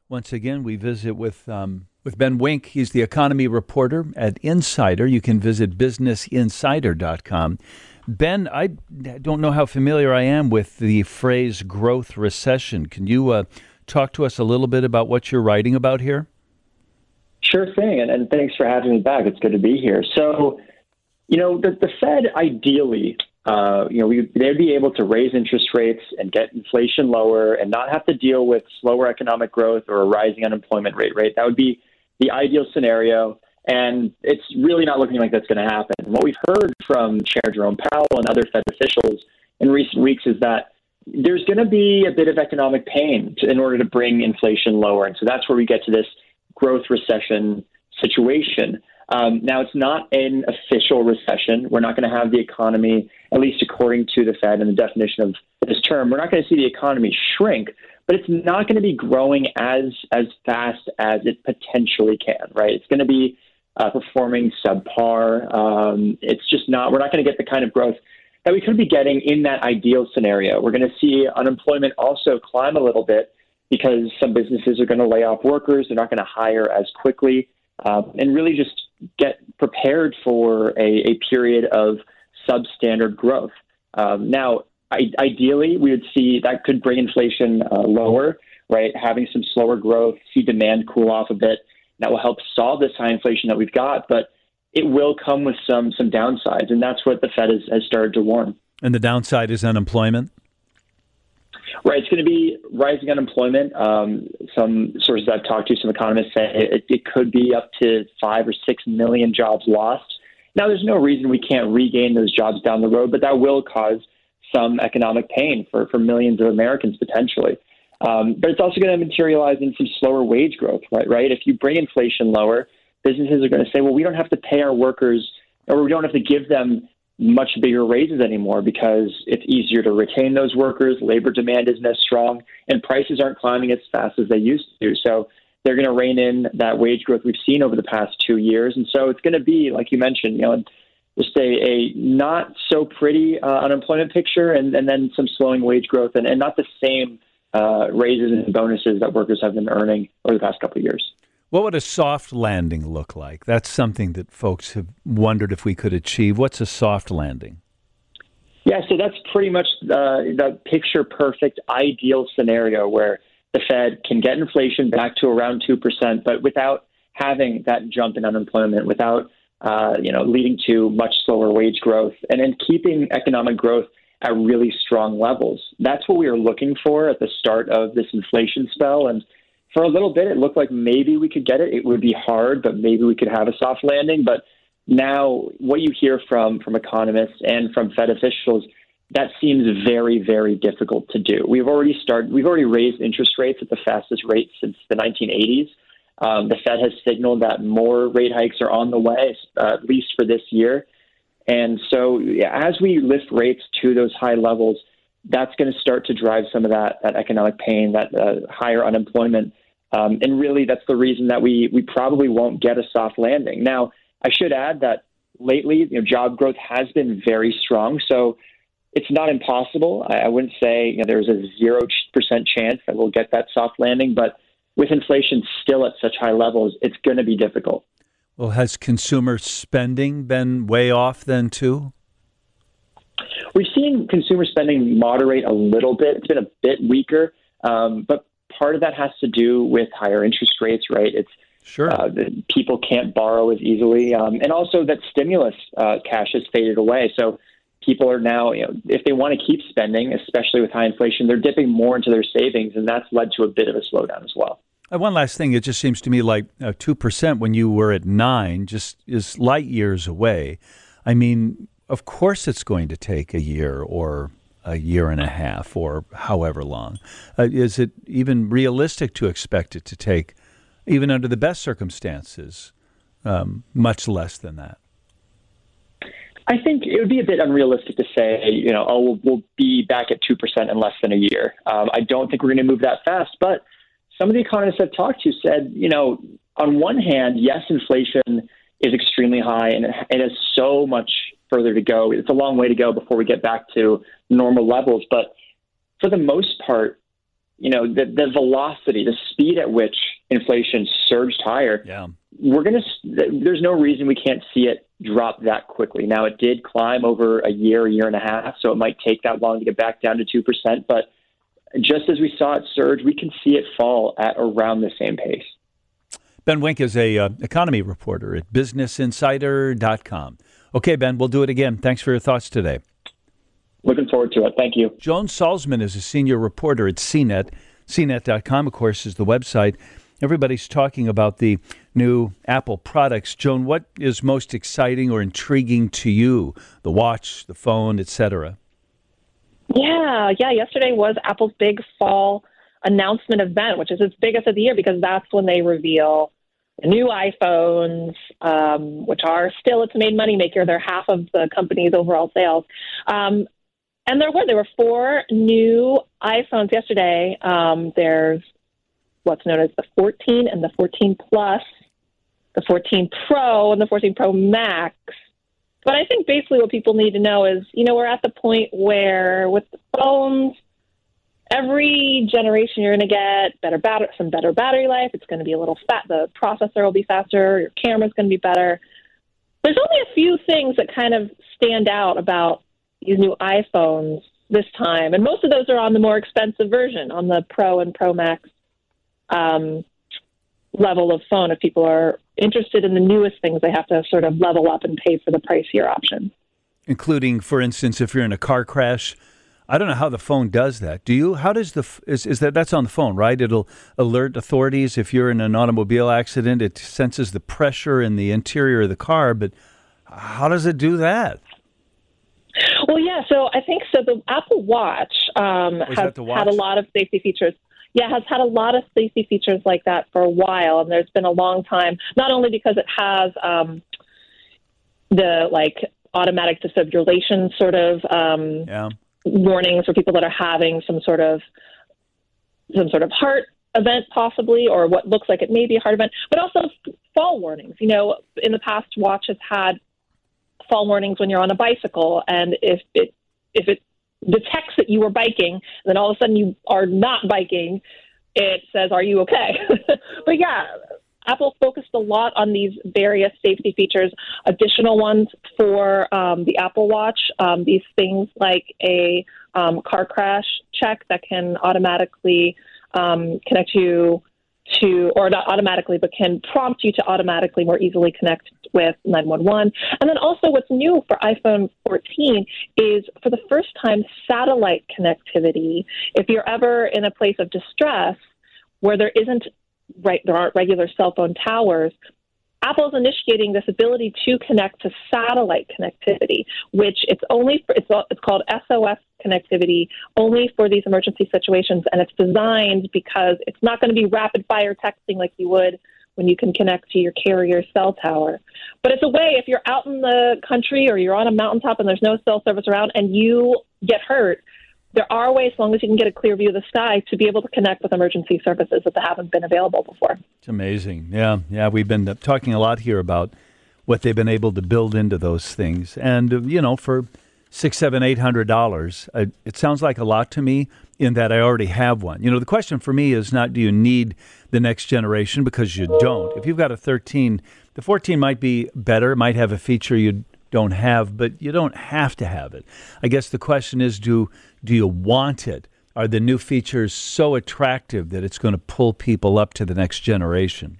Once again, we visit with Ben Wink. He's the economy reporter at Insider. You can visit businessinsider.com. Ben, I don't know how familiar I am with the phrase growth recession. Can you talk to us a little bit about what you're writing about here? Sure thing, and thanks for having me back. It's good to be here. So, the Fed ideally, they'd be able to raise interest rates and get inflation lower and not have to deal with slower economic growth or a rising unemployment rate, right? That would be the ideal scenario, and it's really not looking like that's going to happen. What we've heard from Chair Jerome Powell and other Fed officials in recent weeks is that there's going to be a bit of economic pain in order to bring inflation lower, and so that's where we get to this growth recession situation. Now, it's not an official recession. We're not going to have the economy, at least according to the Fed and the definition of this term, we're not going to see the economy shrink, but it's not going to be growing as fast as it potentially can, right? It's going to be performing subpar. It's just not, we're not going to get the kind of growth that we could be getting in that ideal scenario. We're going to see unemployment also climb a little bit because some businesses are going to lay off workers. They're not going to hire as quickly, and really just get prepared for a period of substandard growth. Now, ideally, we would see that could bring inflation lower, right? Having some slower growth, see demand cool off a bit. That will help solve this high inflation that we've got, but it will come with some downsides, and that's what the Fed has started to warn. And the downside is unemployment? Right. It's going to be rising unemployment. Some sources I've talked to, some economists say it could be up to 5 or 6 million jobs lost. Now, there's no reason we can't regain those jobs down the road, but that will cause some economic pain for millions of Americans potentially. But it's also going to materialize in some slower wage growth, right? If you bring inflation lower, businesses are going to say, well, we don't have to pay our workers, or we don't have to give them much bigger raises anymore because it's easier to retain those workers. Labor demand isn't as strong, and prices aren't climbing as fast as they used to. So they're going to rein in that wage growth we've seen over the past 2 years. And so it's going to be, like you mentioned, just a not so pretty unemployment picture, and then some slowing wage growth, and not the same raises and bonuses that workers have been earning over the past couple of years. What would a soft landing look like? That's something that folks have wondered if we could achieve. What's a soft landing? Yeah, so that's pretty much the picture-perfect ideal scenario where the Fed can get inflation back to around 2%, but without having that jump in unemployment, without leading to much slower wage growth, and then keeping economic growth at really strong levels. That's what we were looking for at the start of this inflation spell, and for a little bit, it looked like maybe we could get it. It would be hard, but maybe we could have a soft landing. But now what you hear from economists and from Fed officials, that seems very, very difficult to do. We've already raised interest rates at the fastest rate since the 1980s. The Fed has signaled that more rate hikes are on the way, at least for this year. And so as we lift rates to those high levels, that's going to start to drive some of that economic pain, that higher unemployment. And really, that's the reason that we probably won't get a soft landing. Now, I should add that lately, job growth has been very strong. So it's not impossible. I wouldn't say there's a 0% chance that we'll get that soft landing. But with inflation still at such high levels, it's going to be difficult. Well, has consumer spending been way off then, too? We've seen consumer spending moderate a little bit. It's been a bit weaker, but part of that has to do with higher interest rates, right? It's sure people can't borrow as easily, and also that stimulus cash has faded away. So people are now, if they want to keep spending, especially with high inflation, they're dipping more into their savings, and that's led to a bit of a slowdown as well. One last thing, it just seems to me like 2% when you were at 9% just is light years away. I mean, of course it's going to take a year or a year and a half or however long. Is it even realistic to expect it to take, even under the best circumstances, much less than that? I think it would be a bit unrealistic to say, we'll be back at 2% in less than a year. I don't think we're going to move that fast, but some of the economists I've talked to said, on one hand, yes, inflation is extremely high and it has so much further to go. It's a long way to go before we get back to normal levels. But for the most part, the velocity, the speed at which inflation surged higher. Yeah. There's no reason we can't see it drop that quickly. Now, it did climb over a year and a half, so it might take that long to get back down to 2%. But just as we saw it surge, we can see it fall at around the same pace. Ben Wink is a economy reporter at businessinsider.com. Okay, Ben, we'll do it again. Thanks for your thoughts today. Looking forward to it. Thank you. Joan Salzman is a senior reporter at CNET. CNET.com, of course, is the website. Everybody's talking about the new Apple products. Joan, what is most exciting or intriguing to you? The watch, the phone, etc. Yeah. Yesterday was Apple's big fall announcement event, which is its biggest of the year because that's when they reveal the new iPhones, which are still its main moneymaker. They're half of the company's overall sales. And there were 4 new iPhones yesterday. There's what's known as the 14 and the 14 Plus, the 14 Pro, and the 14 Pro Max. But I think basically what people need to know is, we're at the point where with the phones, every generation you're going to get some better battery life. It's going to be a little fat. The processor will be faster. Your camera's going to be better. There's only a few things that kind of stand out about these new iPhones this time. And most of those are on the more expensive version, on the Pro and Pro Max level of phone. If people are interested in the newest things, they have to sort of level up and pay for the pricier option. Including, for instance, if you're in a car crash, I don't know how the phone does that. Do you? How does that's on the phone, right? It'll alert authorities if you're in an automobile accident. It senses the pressure in the interior of the car, but how does it do that? Well, yeah, so I think so. The Apple Watch has had a lot of safety features. Yeah, has had a lot of safety features like that for a while, and there's been a long time, not only because it has the automatic defibrillation sort of warnings for people that are having some sort of heart event possibly, or what looks like it may be a heart event, but also fall warnings. In the past, Watch has had fall warnings when you're on a bicycle, and if it detects that you were biking, and then all of a sudden you are not biking, it says, "Are you okay?" But yeah, Apple focused a lot on these various safety features, additional ones for the Apple Watch, these things like a car crash check that can automatically connect you to, or not automatically, but can prompt you to automatically more easily connect with 911. And then also what's new for iPhone 14 is, for the first time, satellite connectivity. If you're ever in a place of distress where there aren't regular cell phone towers, Apple's initiating this ability to connect to satellite connectivity, which it's called SOS connectivity, only for these emergency situations. And it's designed because it's not going to be rapid fire texting like you would when you can connect to your carrier cell tower. But it's a way, if you're out in the country or you're on a mountaintop and there's no cell service around and you get hurt, there are ways, as long as you can get a clear view of the sky, to be able to connect with emergency services that haven't been available before. It's amazing. Yeah. We've been talking a lot here about what they've been able to build into those things. And, for $600, $700, $800, it sounds like a lot to me in that I already have one. The question for me is not, do you need the next generation? Because you don't. If you've got a 13, the 14 might be better, might have a feature you don't have, but you don't have to have it. I guess the question is, do you want it? Are the new features so attractive that it's going to pull people up to the next generation?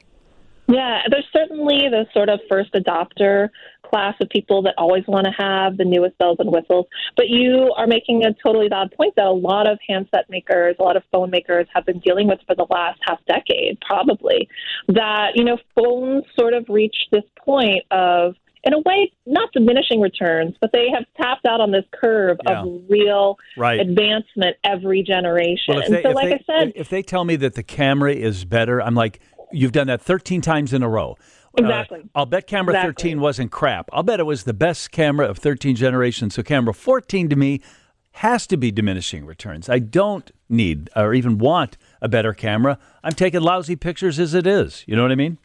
Yeah, there's certainly the sort of first adopter class of people that always want to have the newest bells and whistles. But you are making a totally valid point that a lot of handset makers, a lot of phone makers have been dealing with for the last half decade, probably, that, phones sort of reached this point of, in a way, not diminishing returns, but they have tapped out on this curve of real advancement every generation. Well, if they tell me that the camera is better, I'm like, you've done that 13 times in a row. Exactly. I'll bet camera 13 wasn't crap. I'll bet it was the best camera of 13 generations. So camera 14 to me has to be diminishing returns. I don't need or even want a better camera. I'm taking lousy pictures as it is. You know what I mean?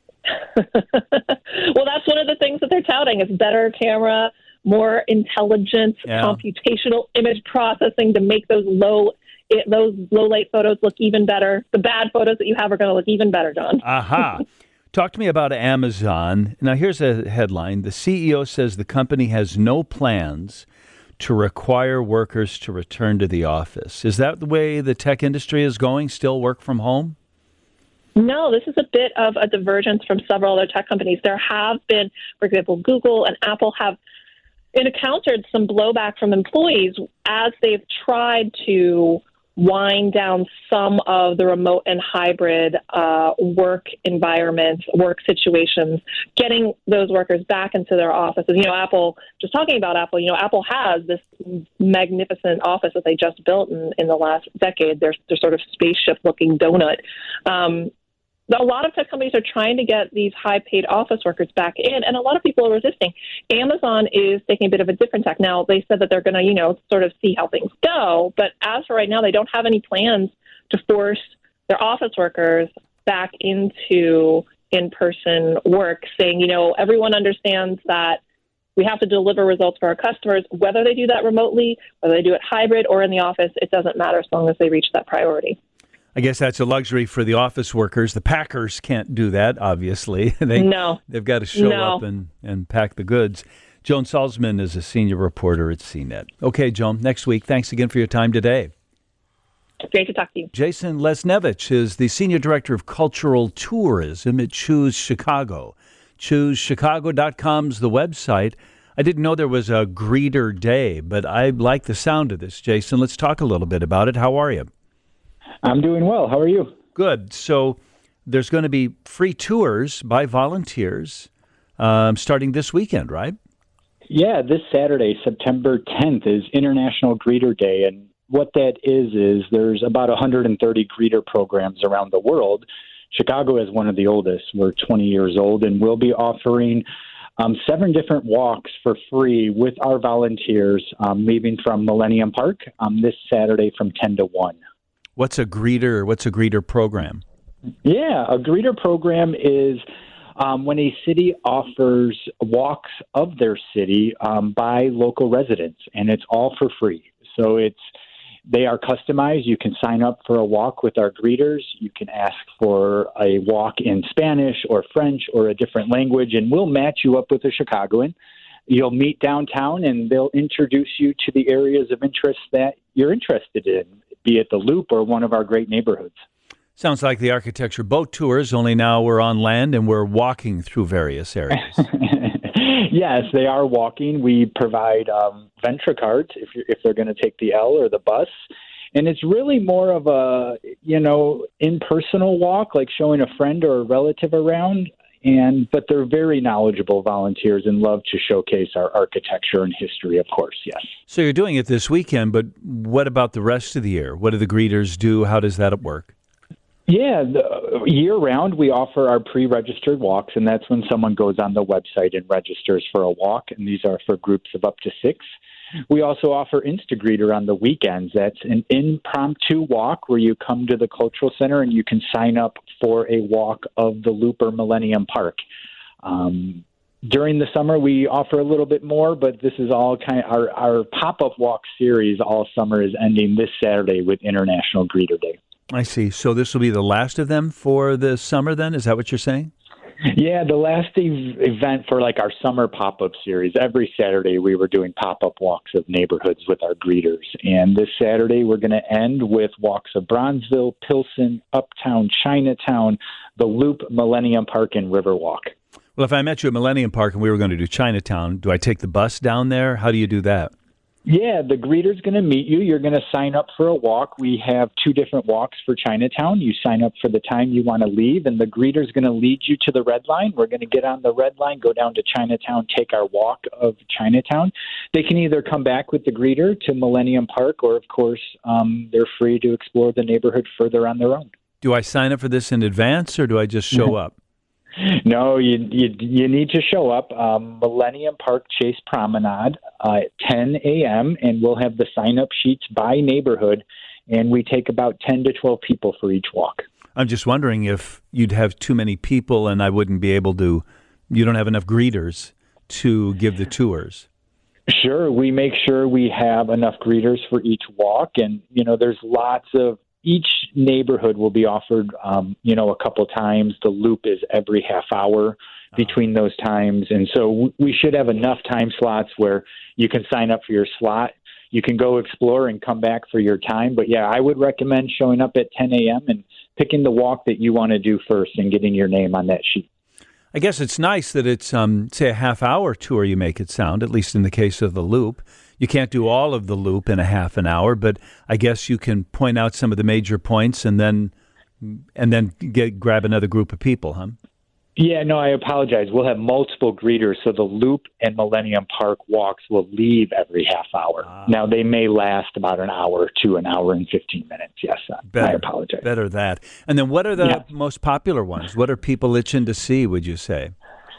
Well, that's one of the things that they're touting is better camera, more intelligent computational image processing to make those low those low light photos look even better. The bad photos that you have are going to look even better, John. Aha. Talk to me about Amazon. Now, here's a headline. The CEO says the company has no plans to require workers to return to the office. Is that the way the tech industry is going? Still work from home? No, this is a bit of a divergence from several other tech companies. There have been, for example, Google and Apple have encountered some blowback from employees as they've tried to wind down some of the remote and hybrid work environments, work situations, getting those workers back into their offices. Apple, just talking about Apple, Apple has this magnificent office that they just built in the last decade. They're sort of spaceship-looking donut. A lot of tech companies are trying to get these high-paid office workers back in, and a lot of people are resisting. Amazon is taking a bit of a different tack. Now, they said that they're going to, sort of see how things go, but as for right now, they don't have any plans to force their office workers back into in-person work, saying, everyone understands that we have to deliver results for our customers, whether they do that remotely, whether they do it hybrid or in the office, it doesn't matter as long as they reach that priority. I guess that's a luxury for the office workers. The packers can't do that, obviously. They've got to show up and pack the goods. Joan Salzman is a senior reporter at CNET. Okay, Joan, next week. Thanks again for your time today. Great to talk to you. Jason Lesnevich is the Senior Director of Cultural Tourism at Choose Chicago. ChooseChicago.com's the website. I didn't know there was a greeter day, but I like the sound of this, Jason. Let's talk a little bit about it. How are you? I'm doing well. How are you? Good. So there's going to be free tours by volunteers starting this weekend, right? Yeah, this Saturday, September 10th, is International Greeter Day. And what that is there's about 130 greeter programs around the world. Chicago is one of the oldest. We're 20 years old, and we'll be offering 7 different walks for free with our volunteers leaving from Millennium Park this Saturday from 10 to 1. What's a greeter program? Yeah, a greeter program is when a city offers walks of their city by local residents, and it's all for free. So they are customized. You can sign up for a walk with our greeters. You can ask for a walk in Spanish or French or a different language, and we'll match you up with a Chicagoan. You'll meet downtown, and they'll introduce you to the areas of interest that you're interested in, be it the Loop or one of our great neighborhoods. Sounds like the architecture boat tours, only now we're on land and we're walking through various areas. Yes, they are walking. We provide Ventra cards if they're going to take the L or the bus. And it's really more of a, impersonal walk, like showing a friend or a relative around. But they're very knowledgeable volunteers and love to showcase our architecture and history, of course, yes. So you're doing it this weekend, but what about the rest of the year? What do the greeters do? How does that work? Yeah, year-round we offer our pre-registered walks, and that's when someone goes on the website and registers for a walk, and these are for groups of up to 6. We also offer Instagreeter on the weekends. That's an impromptu walk where you come to the Cultural Center and you can sign up for a walk of the Loop or Millennium Park. During the summer, we offer a little bit more, but this is all kind of our pop-up walk series all summer is ending this Saturday with International Greeter Day. I see. So this will be the last of them for the summer then? Is that what you're saying? Yeah, the last event for our summer pop-up series. Every Saturday we were doing pop-up walks of neighborhoods with our greeters. And this Saturday we're going to end with walks of Bronzeville, Pilsen, Uptown, Chinatown, the Loop, Millennium Park, and Riverwalk. Well, if I met you at Millennium Park and we were going to do Chinatown, do I take the bus down there? How do you do that? Yeah, the greeter's going to meet you. You're going to sign up for a walk. We have 2 different walks for Chinatown. You sign up for the time you want to leave, and the greeter's going to lead you to the Red Line. We're going to get on the Red Line, go down to Chinatown, take our walk of Chinatown. They can either come back with the greeter to Millennium Park, or, of course, they're free to explore the neighborhood further on their own. Do I sign up for this in advance, or do I just show up? No, you need to show up. Millennium Park Chase Promenade at 10 a.m., and we'll have the sign-up sheets by neighborhood, and we take about 10 to 12 people for each walk. I'm just wondering if you'd have too many people and I wouldn't be able to, you don't have enough greeters to give the tours. Sure. We make sure we have enough greeters for each walk. And, there's lots of, each neighborhood will be offered, a couple times. The loop is every half hour between those times. And so we should have enough time slots where you can sign up for your slot. You can go explore and come back for your time. But yeah, I would recommend showing up at 10 a.m. and picking the walk that you want to do first and getting your name on that sheet. I guess it's nice that it's, say, a half-hour tour, you make it sound, at least in the case of the loop. You can't do all of the loop in a half an hour, but I guess you can point out some of the major points and then grab another group of people, huh? Yeah, no, I apologize. We'll have multiple greeters, so the Loop and Millennium Park walks will leave every half hour. Now, they may last about an hour to an hour and 15 minutes. Yes, I apologize. Better that. And then what are the most popular ones? What are people itching to see, would you say?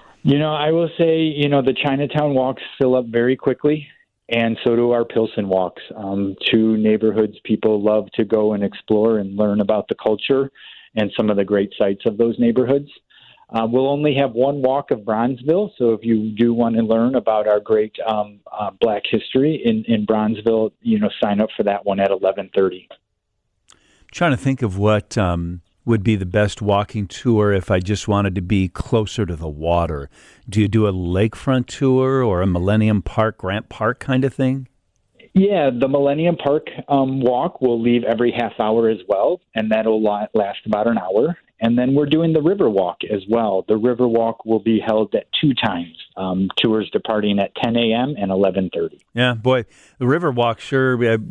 I will say, the Chinatown walks fill up very quickly, and so do our Pilsen walks. Two neighborhoods people love to go and explore and learn about the culture and some of the great sites of those neighborhoods. We'll only have one walk of Bronzeville, so if you do want to learn about our great Black history in Bronzeville, sign up for that one at 11:30. Trying to think of what would be the best walking tour if I just wanted to be closer to the water. Do you do a lakefront tour or a Millennium Park, Grant Park kind of thing? Yeah, the Millennium Park walk will leave every half hour as well, and that'll last about an hour. And then we're doing the River Walk as well. The River Walk will be held at two times, tours departing at 10 a.m. and 11:30. Yeah, boy, the River Walk, sure,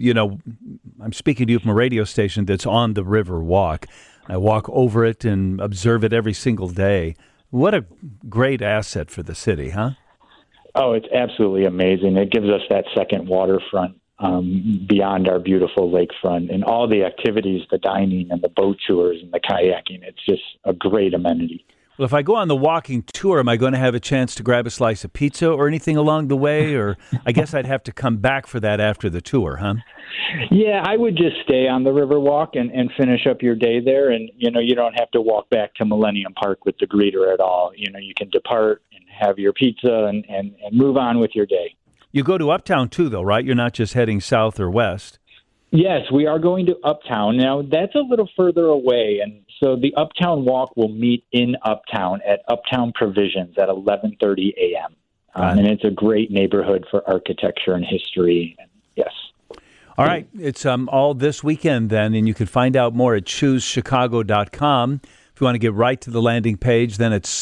I'm speaking to you from a radio station that's on the River Walk. I walk over it and observe it every single day. What a great asset for the city, huh? Oh, it's absolutely amazing. It gives us that second waterfront beyond our beautiful lakefront, and all the activities, the dining and the boat tours and the kayaking. It's just a great amenity. Well, if I go on the walking tour, am I going to have a chance to grab a slice of pizza or anything along the way? Or I guess I'd have to come back for that after the tour, huh? Yeah, I would just stay on the River Walk and finish up your day there. And, you don't have to walk back to Millennium Park with the greeter at all. You can depart and have your pizza and move on with your day. You go to Uptown too, though, right? You're not just heading south or west. Yes, we are going to Uptown. Now, that's a little further away, and so the Uptown Walk will meet in Uptown at Uptown Provisions at 11:30 a.m. And it's a great neighborhood for architecture and history. Yes. All right. It's all this weekend then, and you can find out more at ChooseChicago.com. If you want to get right to the landing page, then it's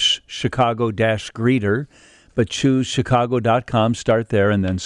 /Chicago-greeter. But ChooseChicago.com, start there, and then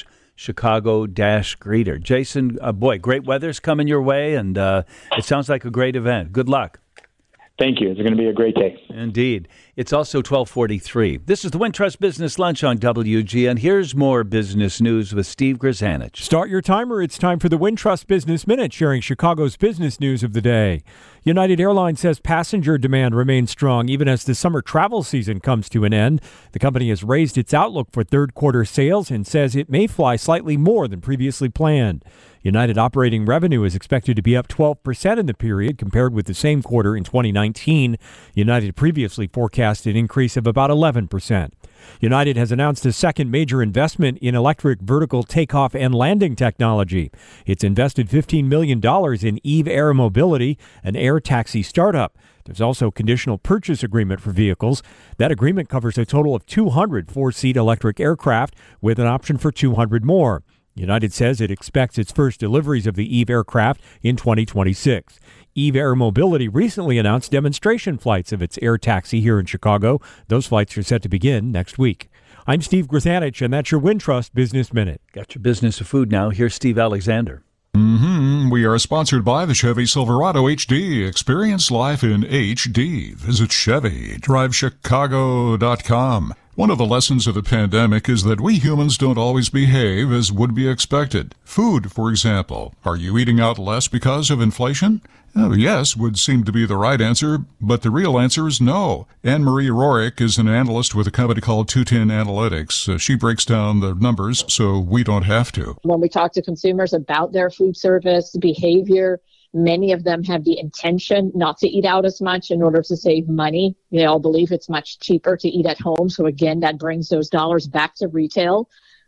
/Chicago-greeter. Jason, boy, great weather's coming your way, and it sounds like a great event. Good luck. Thank you. It's going to be a great day. Indeed. It's also 12:43. This is the Wintrust Business Lunch on WGN. Here's more business news with Steve Grzanich. Start your timer. It's time for the Wintrust Business Minute, sharing Chicago's business news of the day. United Airlines says passenger demand remains strong even as the summer travel season comes to an end. The company has raised its outlook for third quarter sales and says it may fly slightly more than previously planned. United operating revenue is expected to be up 12% in the period compared with the same quarter in 2019. United previously forecast an increase of about 11%. United has announced a second major investment in electric vertical takeoff and landing technology. It's invested $15 million in Eve Air Mobility, an air taxi startup. There's also a conditional purchase agreement for vehicles. That agreement covers a total of 200 four-seat electric aircraft with an option for 200 more. United says it expects its first deliveries of the Eve aircraft in 2026. Eve Air Mobility recently announced demonstration flights of its air taxi here in Chicago. Those flights are set to begin next week. I'm Steve Grzanich, and that's your Wintrust Business Minute. Got your business of food now. Here's Steve Alexander. We are sponsored by the Chevy Silverado HD. Experience life in HD. Visit Chevy. DriveChicago.com. One of the lessons of the pandemic is that we humans don't always behave as would be expected. Food, for example. Are you eating out less because of inflation? Yes would seem to be the right answer, but the real answer is no. Anne-Marie Rorick is an analyst with a company called 210 Analytics. She breaks down the numbers so we don't have to. When we talk to consumers about their food service behavior, many of them have the intention not to eat out as much in order to save money. They all believe it's much cheaper to eat at home. So again, that brings those dollars back to retail.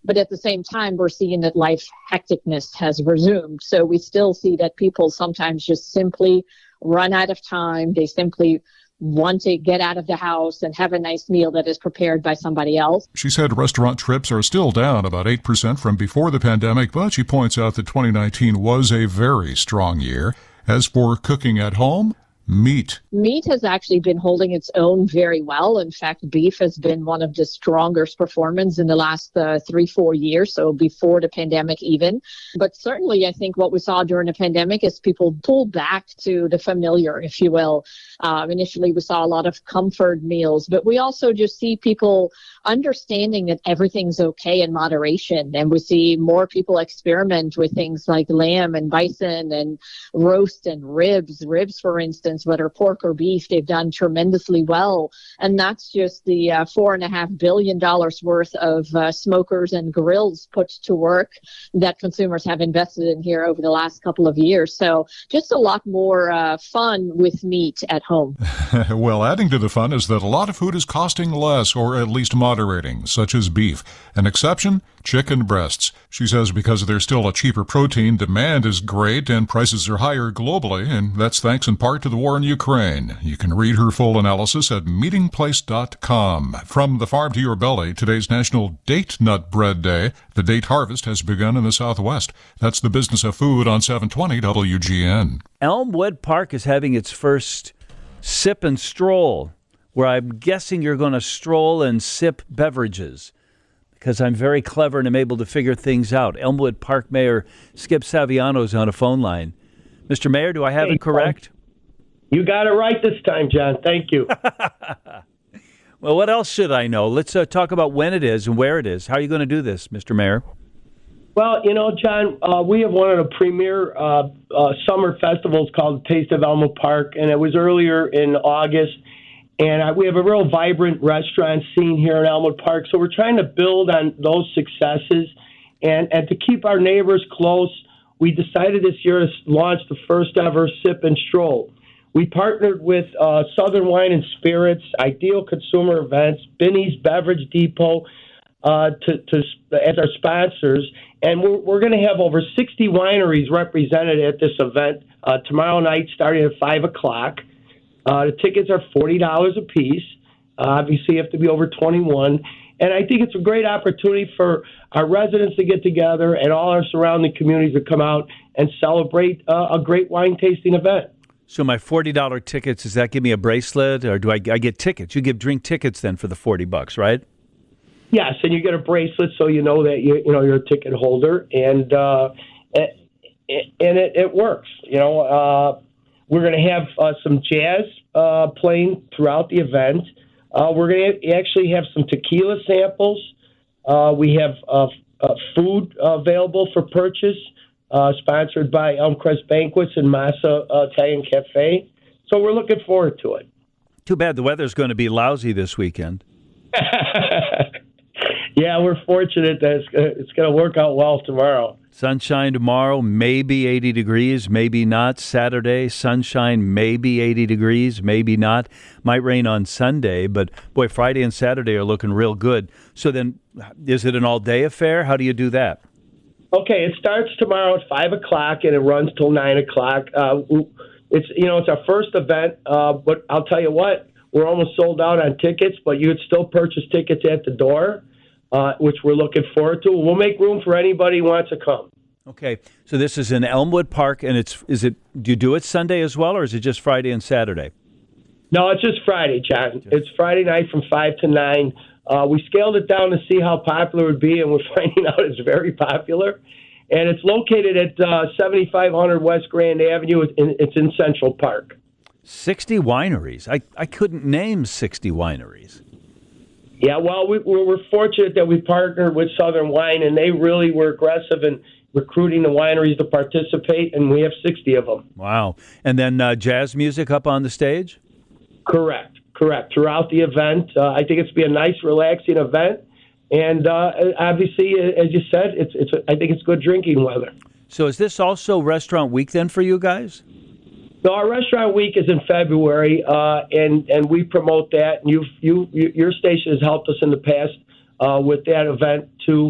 But at the same time, we're seeing that life hecticness has resumed. So we still see that people sometimes just simply run out of time. They simply want to get out of the house and have a nice meal that is prepared by somebody else. She said restaurant trips are still down about 8% from before the pandemic, but she points out that 2019 was a very strong year. As for cooking at home, meat has actually been holding its own very well. In fact, beef has been one of the strongest performers in the last 3-4 years, so before the pandemic even. But certainly, I think what we saw during the pandemic is people pulled back to the familiar, if you will. Initially, we saw a lot of comfort meals, but we also just see people understanding that everything's okay in moderation. And we see more people experiment with things like lamb and bison and roast and ribs. Ribs, for instance, whether pork or beef, they've done tremendously well. And that's just the $4.5 billion worth of smokers and grills put to work that consumers have invested in here over the last couple of years. So just a lot more fun with meat at home. Well, adding to the fun is that a lot of food is costing less, or at least moderating, such as beef. An exception, chicken breasts. She says because there's still a cheaper protein, demand is great and prices are higher globally, and that's thanks in part to the war in Ukraine. You can read her full analysis at meetingplace.com. From the farm to your belly, today's National Date Nut Bread Day. The date harvest has begun in the Southwest. That's the business of food on 720 WGN. Elmwood Park is having its first sip and stroll, where I'm guessing you're going to stroll and sip beverages, because I'm very clever and I'm able to figure things out. Elmwood Park Mayor Skip Saviano is on a phone line. Mr. Mayor, do I have it correct? You got it right this time, John. Thank you. Well, what else should I know? Let's talk about when it is and where it is. How are you going to do this, Mr. Mayor? Well, John, we have one of the premier summer festivals called Taste of Elmwood Park, and it was earlier in August. And we have a real vibrant restaurant scene here in Elmwood Park, so we're trying to build on those successes. And to keep our neighbors close, we decided this year to launch the first ever Sip and Stroll. We partnered with Southern Wine and Spirits, Ideal Consumer Events, Binny's Beverage Depot as our sponsors. And we're going to have over 60 wineries represented at this event tomorrow night starting at 5 o'clock. The tickets are $40 a piece. Obviously, you have to be over 21. And I think it's a great opportunity for our residents to get together and all our surrounding communities to come out and celebrate a great wine tasting event. So my $40 tickets, does that give me a bracelet, or do I get tickets? You give drink tickets then for the $40, right? Yes, and you get a bracelet so you know that you're a ticket holder, and it works. We're going to have some jazz playing throughout the event. We're going to actually have some tequila samples. We have food available for purchase, sponsored by Elmcrest Banquets and Massa Italian Cafe. So we're looking forward to it. Too bad the weather's going to be lousy this weekend. Yeah, we're fortunate that it's going to work out well tomorrow. Sunshine tomorrow, maybe 80 degrees, maybe not. Saturday, sunshine, maybe 80 degrees, maybe not. Might rain on Sunday, but boy, Friday and Saturday are looking real good. So then, is it an all-day affair? How do you do that? Okay, it starts tomorrow at 5 o'clock and it runs till 9 o'clock. It's our first event, but I'll tell you what, we're almost sold out on tickets, but you would still purchase tickets at the door. Which we're looking forward to. We'll make room for anybody who wants to come. Okay, so this is in Elmwood Park, and do you do it Sunday as well, or is it just Friday and Saturday? No, it's just Friday, John. It's Friday night from 5 to 9. We scaled it down to see how popular it would be, and we're finding out it's very popular. And it's located at 7500 West Grand Avenue. It's in Central Park. 60 wineries. I couldn't name 60 wineries. Yeah, well, we're fortunate that we partnered with Southern Wine, and they really were aggressive in recruiting the wineries to participate, and we have 60 of them. Wow. And then jazz music up on the stage? Correct. Throughout the event. I think it's going to be a nice, relaxing event. And obviously, as you said, I think it's good drinking weather. So is this also Restaurant Week then for you guys? So our Restaurant Week is in February, and we promote that. And your station has helped us in the past with that event too.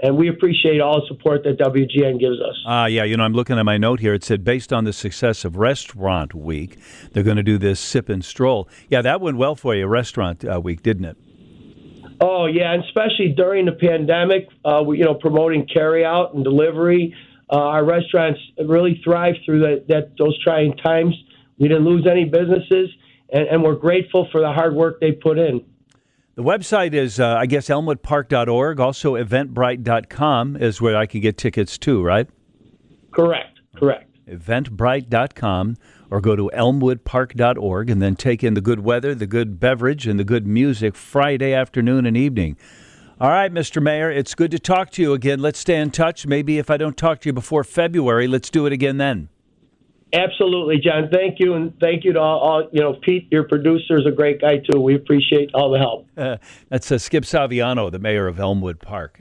And we appreciate all the support that WGN gives us. Yeah, I'm looking at my note here. It said, based on the success of Restaurant Week, they're going to do this sip and stroll. Yeah, that went well for you, Restaurant Week, didn't it? Oh, yeah, and especially during the pandemic, promoting carryout and delivery. Our restaurants really thrived through those trying times. We didn't lose any businesses, and we're grateful for the hard work they put in. The website is, elmwoodpark.org. Also, eventbrite.com is where I can get tickets too, right? Correct. Eventbrite.com, or go to elmwoodpark.org and then take in the good weather, the good beverage, and the good music Friday afternoon and evening. All right, Mr. Mayor, it's good to talk to you again. Let's stay in touch. Maybe if I don't talk to you before February, let's do it again then. Absolutely, John. Thank you, and thank you to all. Pete, your producer, is a great guy too. We appreciate all the help. That's Skip Saviano, the mayor of Elmwood Park.